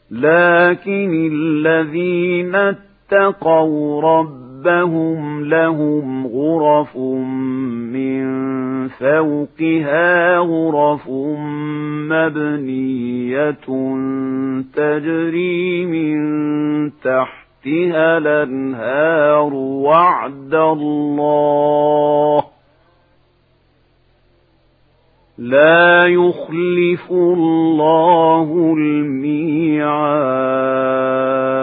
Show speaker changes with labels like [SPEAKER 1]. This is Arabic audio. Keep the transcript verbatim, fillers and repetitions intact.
[SPEAKER 1] لكن الذين اتقوا ربهم لهم غرف من فوقها غرف مبنية تجري من تحتها الأنهار وعد الله لا يخلف الله الميعاد